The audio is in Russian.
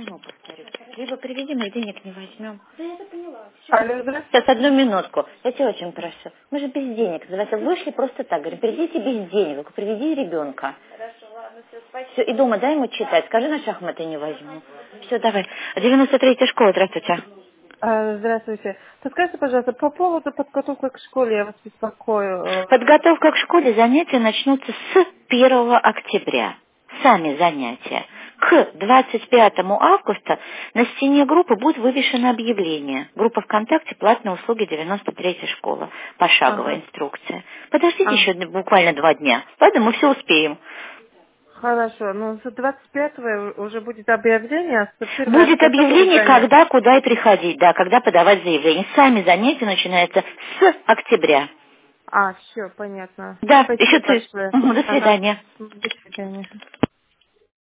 ему повторю. Либо приведи, мы денег не возьмем. Да я это поняла. Всё. Алло, здравствуйте. Сейчас, одну минутку. Я тебя очень прошу. Мы же без денег. Давайте вышли просто так. Говорим, приведите без денег. Только приведи ребенка. Хорошо, ладно, все, спасибо. Все, и дома дай ему читать. Скажи, на шахматы не возьму. Все, давай. 93-я школа, здравствуйте. Здравствуйте. Подскажите, пожалуйста, по поводу подготовки к школе я вас беспокою. Подготовка к школе, занятия начнутся с 1 октября. Сами занятия. К 25 августа на стене группы будет вывешено объявление. Группа ВКонтакте, платные услуги 93-я школа. Пошаговая Ага. инструкция. Подождите А, еще буквально 2 дня. Ладно, мы все успеем. хорошо. Ну, с 25-го уже будет объявление, а с 1 Будет октября будет объявление, занятие. когда, куда и приходить, да, когда подавать заявление. Сами занятия начинаются с октября. А, все, понятно. Да, еще Спасибо ты. большое. До Ага. свидания. До свидания.